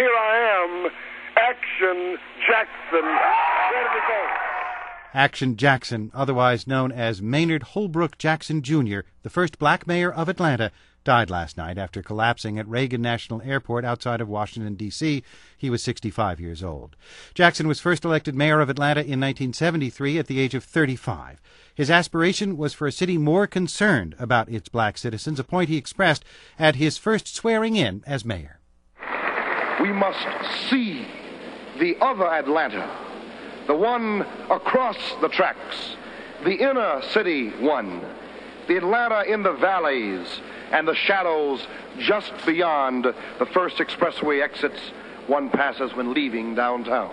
here I am, Action Jackson, ready to go. Action Jackson, otherwise known as Maynard Holbrook Jackson, Jr., the first black mayor of Atlanta, died last night after collapsing at Reagan National Airport outside of Washington, D.C. He was 65 years old. Jackson was first elected mayor of Atlanta in 1973 at the age of 35. His aspiration was for a city more concerned about its black citizens, a point he expressed at his first swearing-in as mayor. We must see the other Atlanta, the one across the tracks, the inner city one, the Atlanta in the valleys and the shadows just beyond the first expressway exits one passes when leaving downtown.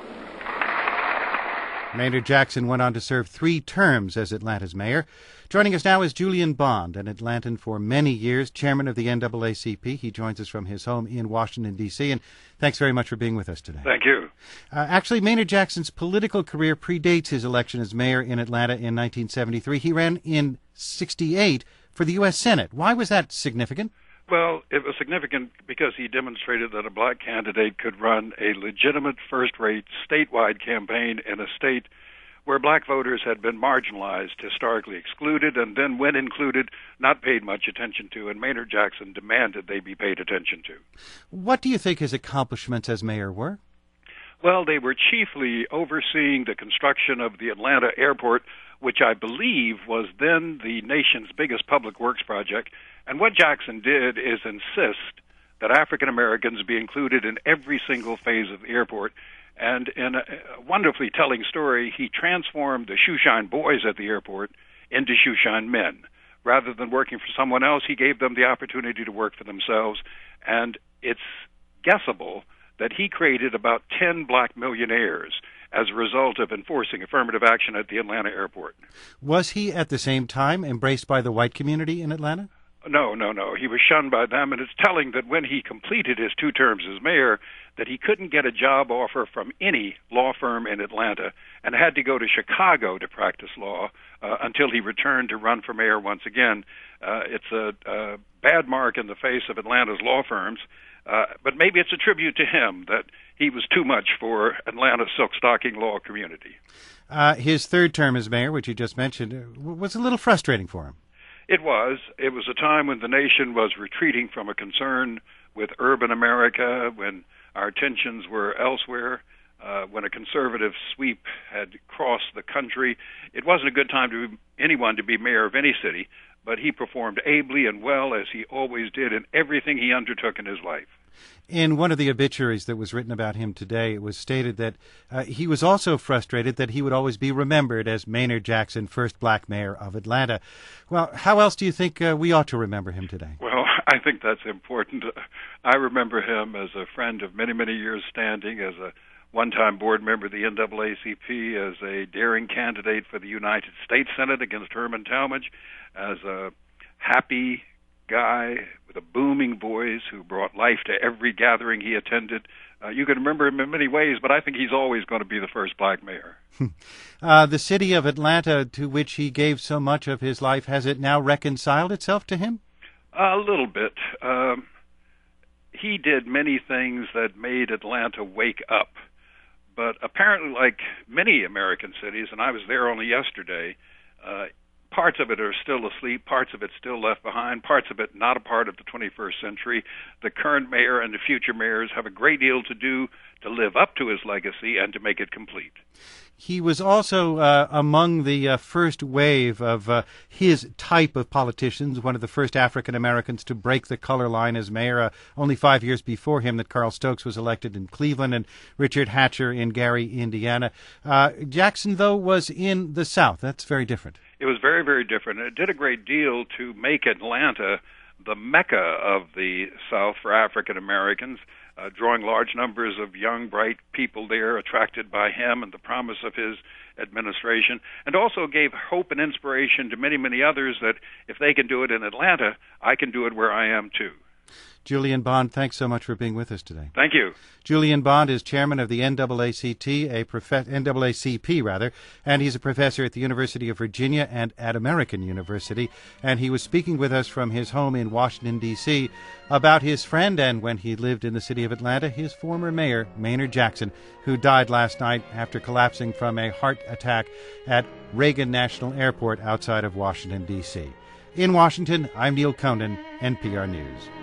Maynard Jackson went on to serve 3 terms as Atlanta's mayor. Joining us now is Julian Bond, an Atlantan for many years, chairman of the NAACP. He joins us from his home in Washington, D.C., and thanks very much for being with us today. Thank you. Actually, Maynard Jackson's political career predates his election as mayor in Atlanta in 1973. He ran in 1968 for the U.S. Senate. Why was that significant? Well, it was significant because he demonstrated that a black candidate could run a legitimate, first-rate, statewide campaign in a state where black voters had been marginalized, historically excluded, and then, when included, not paid much attention to, and Maynard Jackson demanded they be paid attention to. What do you think his accomplishments as mayor were? Well, they were chiefly overseeing the construction of the Atlanta airport, which I believe was then the nation's biggest public works project. And what Jackson did is insist that African Americans be included in every single phase of the airport. And in a wonderfully telling story, he transformed the shoeshine boys at the airport into shoeshine men. Rather than working for someone else, he gave them the opportunity to work for themselves. And it's guessable that he created about 10 black millionaires as a result of enforcing affirmative action at the Atlanta airport. Was he at the same time embraced by the white community in Atlanta? No. He was shunned by them, and it's telling that when he completed his 2 terms as mayor, that he couldn't get a job offer from any law firm in Atlanta and had to go to Chicago to practice law until he returned to run for mayor once again. It's a bad mark in the face of Atlanta's law firms, but maybe it's a tribute to him that he was too much for Atlanta's silk-stocking law community. His 3rd term as mayor, which you just mentioned, was a little frustrating for him. It was. It was a time when the nation was retreating from a concern with urban America, when our attentions were elsewhere, when a conservative sweep had crossed the country. It wasn't a good time for anyone to be mayor of any city, but he performed ably and well, as he always did, in everything he undertook in his life. In one of the obituaries that was written about him today, it was stated that he was also frustrated that he would always be remembered as Maynard Jackson, first black mayor of Atlanta. Well, how else do you think we ought to remember him today? Well, I think that's important. I remember him as a friend of many, many years standing, as a one-time board member of the NAACP, as a daring candidate for the United States Senate against Herman Talmadge, as a happy guy with a booming voice who brought life to every gathering he attended. You can remember him in many ways, but I think he's always going to be the first black mayor. The city of Atlanta, to which he gave so much of his life, has it now reconciled itself to him? A little bit. He did many things that made Atlanta wake up. But apparently, like many American cities, and I was there only yesterday, parts of it are still asleep, parts of it still left behind, parts of it not a part of the 21st century. The current mayor and the future mayors have a great deal to do to live up to his legacy and to make it complete. He was also among the first wave of his type of politicians, one of the first African Americans to break the color line as mayor. Only 5 years before him that Carl Stokes was elected in Cleveland and Richard Hatcher in Gary, Indiana. Jackson, though, was in the South. That's very different. It was very, very different. It did a great deal to make Atlanta the mecca of the South for African Americans, drawing large numbers of young, bright people there attracted by him and the promise of his administration, and also gave hope and inspiration to many, many others that if they can do it in Atlanta, I can do it where I am too. Julian Bond, thanks so much for being with us today. Thank you. Julian Bond is chairman of the NAACP, and he's a professor at the University of Virginia and at American University. And he was speaking with us from his home in Washington, D.C., about his friend and, when he lived in the city of Atlanta, his former mayor, Maynard Jackson, who died last night after collapsing from a heart attack at Reagan National Airport outside of Washington, D.C. In Washington, I'm Neil Conan, NPR News.